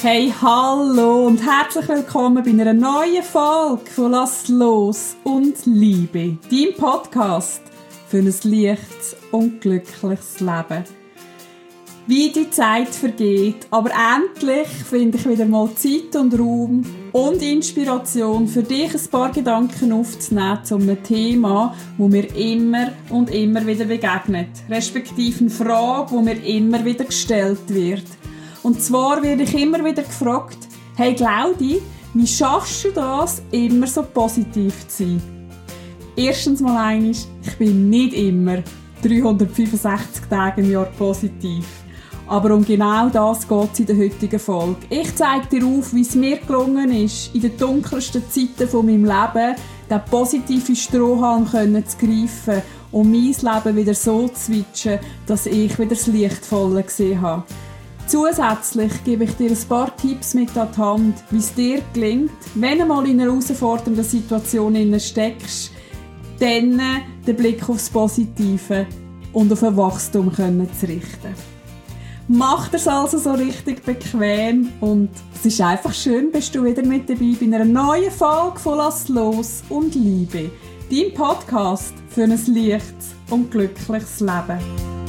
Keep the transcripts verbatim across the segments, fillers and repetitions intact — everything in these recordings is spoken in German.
Hey, hallo und herzlich willkommen bei einer neuen Folge von «Lass los und Liebe», dein Podcast für ein leichtes und glückliches Leben. Wie die Zeit vergeht, aber endlich finde ich wieder mal Zeit und Raum und Inspiration für dich, ein paar Gedanken aufzunehmen zu einem Thema, das mir immer und immer wieder begegnet, respektive eine Frage, die mir immer wieder gestellt wird. Und zwar werde ich immer wieder gefragt, hey Claudi, wie schaffst du das, immer so positiv zu sein? Erstens mal eines, ich bin nicht immer dreihundertfünfundsechzig Tage im Jahr positiv. Aber um genau das geht es in der heutigen Folge. Ich zeige dir auf, wie es mir gelungen ist, in den dunkelsten Zeiten von meinem Leben den positiven Strohhalm zu greifen und mein Leben wieder so zu switchen, dass ich wieder das Lichtvolle gesehen habe. Zusätzlich gebe ich dir ein paar Tipps mit an die Hand, wie es dir gelingt, wenn du mal in einer herausfordernden Situation steckst, dann den Blick aufs Positive und auf ein Wachstum zu richten. Mach dir es also so richtig bequem und es ist einfach schön, bist du wieder mit dabei bei einer neuen Folge von «Lass los und Liebe», dein Podcast für ein leichtes und glückliches Leben.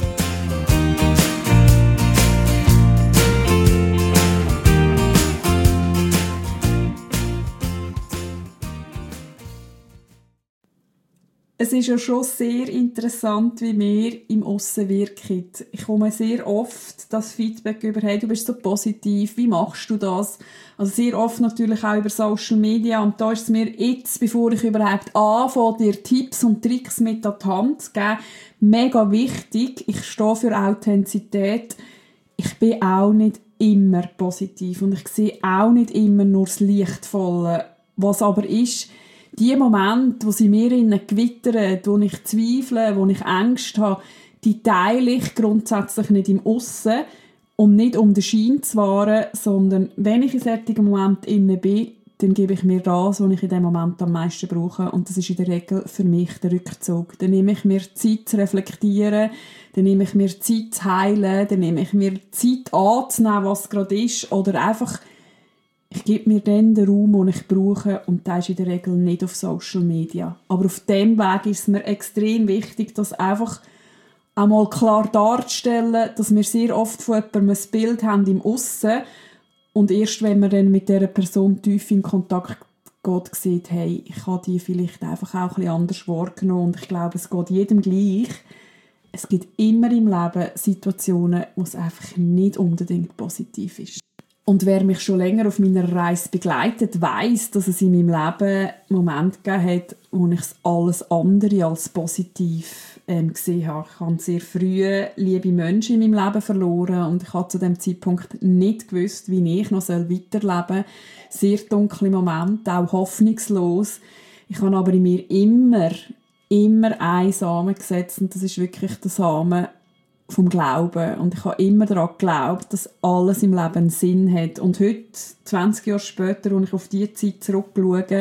Es ist ja schon sehr interessant, wie wir im Aussen wirken. Ich komme sehr oft das Feedback über, hey, du bist so positiv, wie machst du das? Also sehr oft natürlich auch über Social Media. Und da ist es mir jetzt, bevor ich überhaupt anfange, dir Tipps und Tricks mit an die Hand zu geben, mega wichtig. Ich stehe für Authentizität. Ich bin auch nicht immer positiv und ich sehe auch nicht immer nur das Lichtvolle. Was aber ist, die Momente, wo sie mir innen gewittern, wo ich zweifle, wo ich Angst habe, die teile ich grundsätzlich nicht im Aussen, um nicht um den Schein zu wahren, sondern wenn ich in solchen Moment innen bin, dann gebe ich mir das, was ich in diesem Moment am meisten brauche. Und das ist in der Regel für mich der Rückzug. Dann nehme ich mir Zeit zu reflektieren, dann nehme ich mir Zeit zu heilen, dann nehme ich mir Zeit anzunehmen, was gerade ist, oder einfach ich gebe mir dann den Raum, den ich brauche, und das ist in der Regel nicht auf Social Media. Aber auf diesem Weg ist es mir extrem wichtig, das einfach einmal klar darzustellen, dass wir sehr oft von jemandem ein Bild haben im Aussen und erst wenn man dann mit dieser Person tief in Kontakt geht, sieht, hey, ich habe die vielleicht einfach auch ein bisschen anders wahrgenommen und ich glaube, es geht jedem gleich. Es gibt immer im Leben Situationen, wo es einfach nicht unbedingt positiv ist. Und wer mich schon länger auf meiner Reise begleitet, weiss, dass es in meinem Leben Momente gegeben hat, wo ich alles andere als positiv ähm, gesehen habe. Ich habe sehr früh liebe Menschen in meinem Leben verloren und ich habe zu dem Zeitpunkt nicht gewusst, wie ich noch weiterleben soll. Sehr dunkle Momente, auch hoffnungslos. Ich habe aber in mir immer, immer einen Samen gesetzt und das ist wirklich der Samen vom Glauben. Und ich habe immer daran geglaubt, dass alles im Leben einen Sinn hat. Und heute, zwanzig Jahre später, als ich auf diese Zeit zurückschaue,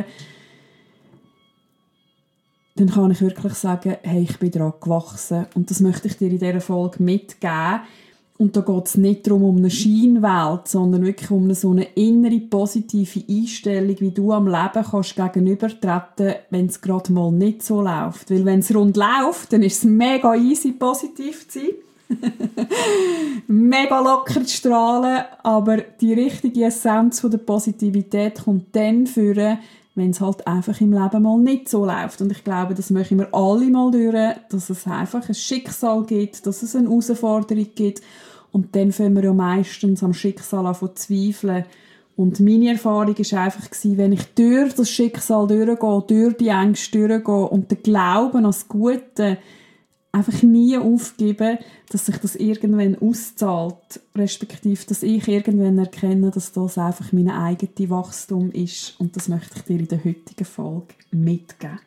dann kann ich wirklich sagen, hey, ich bin daran gewachsen. Und das möchte ich dir in dieser Folge mitgeben. Und da geht es nicht darum, um eine Scheinwelt, sondern wirklich um eine, so eine innere, positive Einstellung, wie du am Leben kannst gegenübertreten, wenn es gerade mal nicht so läuft. Weil wenn es rund läuft, dann ist es mega easy, positiv zu sein. Mega locker zu strahlen, aber die richtige Essenz von der Positivität kommt dann führen, wenn es halt einfach im Leben mal nicht so läuft. Und ich glaube, das möchten wir alle mal durch, dass es einfach ein Schicksal gibt, dass es eine Herausforderung gibt. Und dann fangen wir ja meistens am Schicksal an zu zweifeln. Und meine Erfahrung war einfach, wenn ich durch das Schicksal durchgehe, durch die Ängste durchgehe und den Glauben an das Gute einfach nie aufgeben, dass sich das irgendwann auszahlt, respektive, dass ich irgendwann erkenne, dass das einfach mein eigenes Wachstum ist. Und das möchte ich dir in der heutigen Folge mitgeben.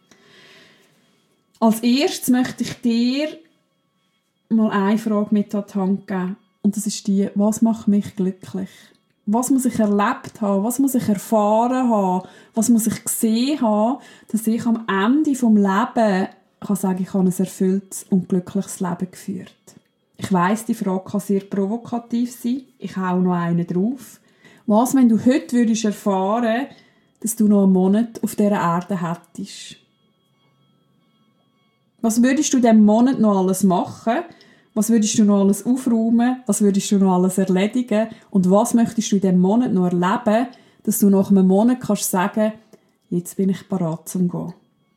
Als erstes möchte ich dir mal eine Frage mit an die Hand geben. Und das ist die, was macht mich glücklich? Was muss ich erlebt haben? Was muss ich erfahren haben? Was muss ich gesehen haben, dass ich am Ende des Lebens kann sagen, ich habe ein erfülltes und glückliches Leben geführt. Ich weiss, die Frage kann sehr provokativ sein. Ich hau noch einen drauf. Was, wenn du heute würdest erfahren, dass du noch einen Monat auf dieser Erde hättest? Was würdest du in diesem Monat noch alles machen? Was würdest du noch alles aufräumen? Was würdest du noch alles erledigen? Und was möchtest du in diesem Monat noch erleben, dass du nach einem Monat kannst sagen, jetzt bin ich bereit zum Gehen?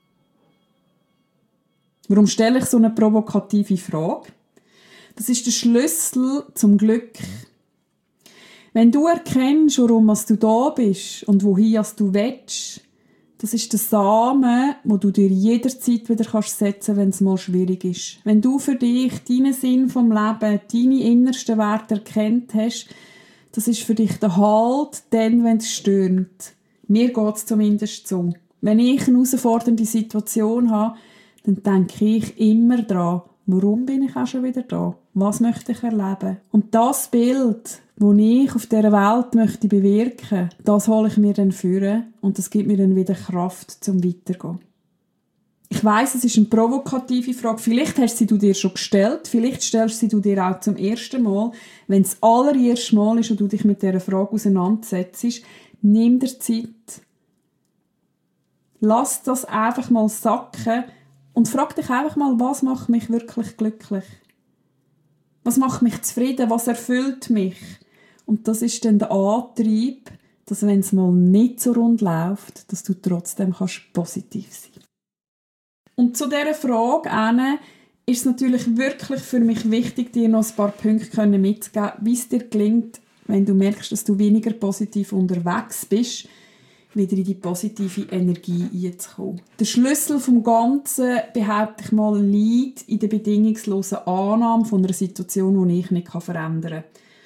Warum stelle ich so eine provokative Frage? Das ist der Schlüssel zum Glück. Wenn du erkennst, warum du da bist und wohin du willst, das ist der Samen, den du dir jederzeit wieder setzen kannst, wenn es mal schwierig ist. Wenn du für dich deinen Sinn vom Leben, deine innersten Werte erkannt hast, das ist für dich der Halt, dann, wenn es stürmt. Mir geht es zumindest so. Wenn ich eine herausfordernde Situation habe, dann denke ich immer daran, warum bin ich auch schon wieder da? Was möchte ich erleben? Und das Bild, das ich auf dieser Welt möchte bewirken, das hole ich mir dann vor und das gibt mir dann wieder Kraft zum Weitergehen. Ich weiss, es ist eine provokative Frage. Vielleicht hast sie du dir schon gestellt, vielleicht stellst sie du dir auch zum ersten Mal. Wenn es das allererste Mal ist und du dich mit dieser Frage auseinandersetzt, nimm dir Zeit. Lass das einfach mal sacken und frag dich einfach mal, was macht mich wirklich glücklich? Was macht mich zufrieden? Was erfüllt mich? Und das ist dann der Antrieb, dass wenn es mal nicht so rund läuft, dass du trotzdem kannst positiv sein. Und zu dieser Frage ist es natürlich wirklich für mich wichtig, dir noch ein paar Punkte mitzugeben, wie es dir gelingt, wenn du merkst, dass du weniger positiv unterwegs bist, wieder in die positive Energie einzukommen. Der Schlüssel vom Ganzen, behaupte ich mal, liegt in der bedingungslosen Annahme von einer Situation, die ich nicht verändern kann.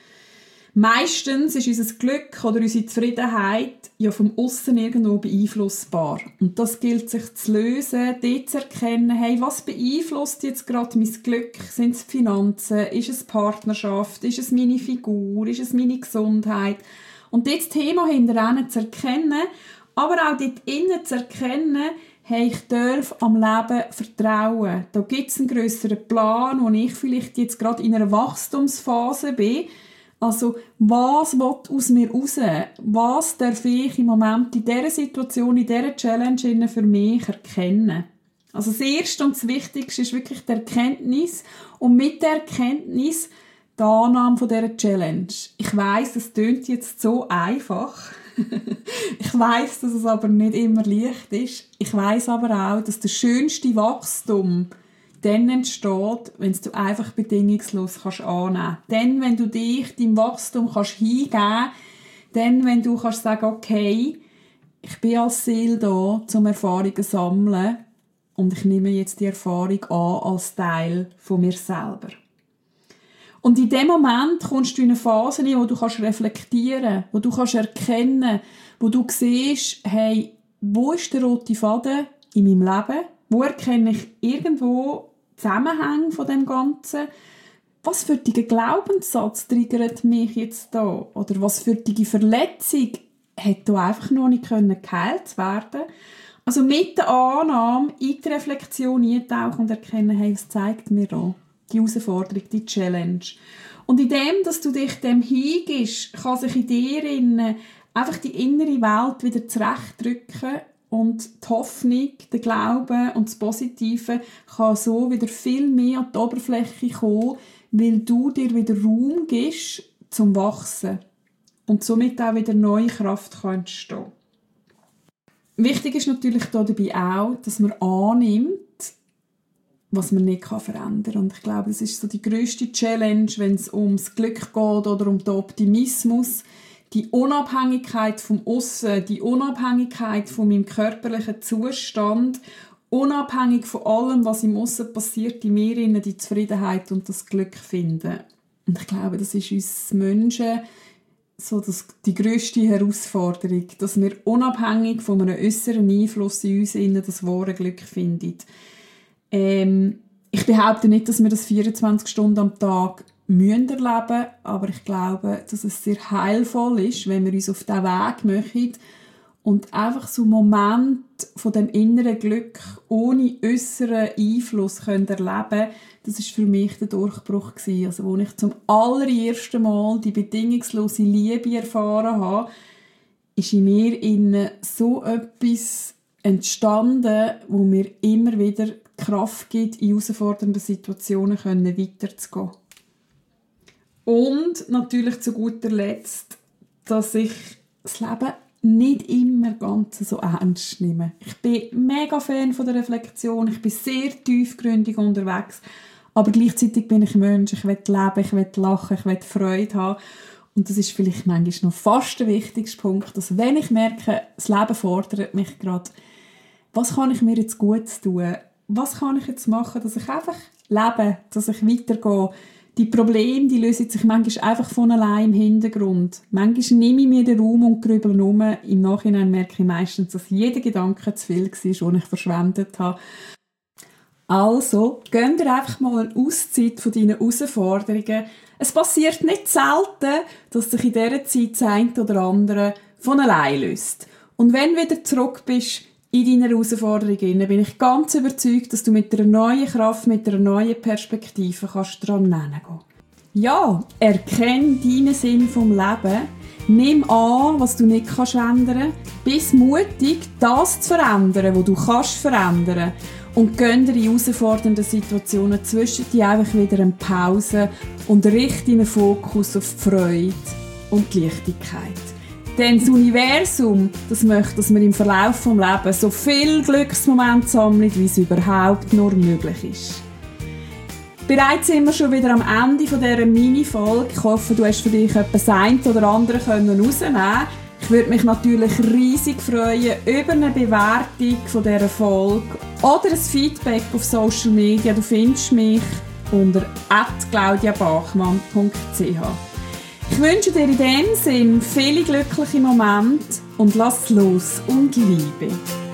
Meistens ist unser Glück oder unsere Zufriedenheit ja vom Aussen irgendwo beeinflussbar. Und das gilt sich zu lösen, dort zu erkennen, hey, was beeinflusst jetzt gerade mein Glück? Sind es die Finanzen? Ist es die Partnerschaft? Ist es meine Figur? Ist es meine Gesundheit? Und dort das Thema hinterher zu erkennen, aber auch dort innen zu erkennen, hey, ich darf am Leben vertrauen. Da gibt es einen grösseren Plan, wo ich vielleicht jetzt gerade in einer Wachstumsphase bin. Also, was will aus mir raus? Was darf ich im Moment in dieser Situation, in dieser Challenge für mich erkennen? Also, das Erste und das Wichtigste ist wirklich die Erkenntnis. Und mit der Erkenntnis die Annahme von dieser Challenge. Ich weiss, es tönt jetzt so einfach. Ich weiss, dass es aber nicht immer leicht ist. Ich weiss aber auch, dass der schönste Wachstum dann entsteht, wenn du einfach bedingungslos kannst annehmen. Dann, wenn du dich deinem Wachstum kannst hingeben kannst, dann, wenn du kannst sagen, okay, ich bin als Seele da, um Erfahrungen zu sammeln und ich nehme jetzt die Erfahrung an als Teil von mir selber. Und in dem Moment kommst du in eine Phase, wo du kannst reflektieren, wo du kannst erkennen, wo du siehst, hey, wo ist der rote Faden in meinem Leben? Wo erkenne ich irgendwo Zusammenhänge von dem Ganzen? Was für ein Glaubenssatz triggert mich jetzt da? Oder was für eine Verletzung hätte da einfach noch nicht geheilt werden? Also mit der Annahme in die Reflexion eintauchen und erkennen, hey, was zeigt mir da? Die Herausforderung, die Challenge. Und in dem, dass du dich dem hingibst, kann sich in dir in einfach die innere Welt wieder zurechtdrücken und die Hoffnung, der Glaube und das Positive kann so wieder viel mehr an die Oberfläche kommen, weil du dir wieder Raum gibst zum Wachsen und somit auch wieder neue Kraft kann entstehen. Wichtig ist natürlich dabei auch, dass man annimmt, was man nicht verändern kann. Und ich glaube, das ist so die grösste Challenge, wenn es ums Glück geht oder um den Optimismus. Die Unabhängigkeit vom Aussen, die Unabhängigkeit von meinem körperlichen Zustand, unabhängig von allem, was im Aussen passiert, in mir innen die Zufriedenheit und das Glück finden. Und ich glaube, das ist uns Menschen so das, die grösste Herausforderung, dass wir unabhängig von einem äußeren Einfluss in uns innen das wahre Glück finden. Ähm, ich behaupte nicht, dass wir das vierundzwanzig Stunden am Tag müssen erleben, aber ich glaube, dass es sehr heilvoll ist, wenn wir uns auf diesen Weg machen und einfach so einen Moment von dem inneren Glück ohne äußeren Einfluss können erleben, das war für mich der Durchbruch gewesen. Also, wo ich zum allerersten Mal die bedingungslose Liebe erfahren habe, ist in mir innen so etwas entstanden, wo mir immer wieder Kraft gibt, in herausfordernden Situationen weiterzugehen. Und natürlich zu guter Letzt, dass ich das Leben nicht immer ganz so ernst nehme. Ich bin mega Fan von der Reflexion, ich bin sehr tiefgründig unterwegs, aber gleichzeitig bin ich ein Mensch, ich will leben, ich will lachen, ich will Freude haben. Und das ist vielleicht manchmal noch fast der wichtigste Punkt, dass wenn ich merke, das Leben fordert mich gerade, was kann ich mir jetzt Gutes tun? Was kann ich jetzt machen, dass ich einfach lebe, dass ich weitergehe? Die Probleme, die lösen sich manchmal einfach von allein im Hintergrund. Manchmal nehme ich mir den Raum und grübel um. Im Nachhinein merke ich meistens, dass jeder Gedanke zu viel war, den ich verschwendet habe. Also, gönn dir einfach mal eine Auszeit von deinen Herausforderungen. Es passiert nicht selten, dass sich in dieser Zeit das eine oder andere von allein löst. Und wenn du wieder zurück bist in deiner Herausforderung, bin ich ganz überzeugt, dass du mit einer neuen Kraft, mit einer neuen Perspektive kannst dran hingehen. Ja, erkenne deinen Sinn vom Leben. Nimm an, was du nicht kannst ändern. Bist mutig, das zu verändern, was du kannst verändern. Und gönn dir in herausfordernden Situationen zwischen dir einfach wieder eine Pause und richte deinen Fokus auf die Freude und die Leichtigkeit. Denn das Universum, das möchte, dass wir im Verlauf des Lebens so viele Glücksmomente sammeln, wie es überhaupt nur möglich ist. Bereits sind wir schon wieder am Ende dieser Mini-Folge. Ich hoffe, du hast für dich etwas das eine oder andere rausnehmen können. Ich würde mich natürlich riesig freuen über eine Bewertung von dieser Folge oder ein Feedback auf Social Media. Du findest mich unter at claudia bachmann punkt c h. Ich wünsche dir in diesem Sinn viele glückliche Momente und lass los und Liebe.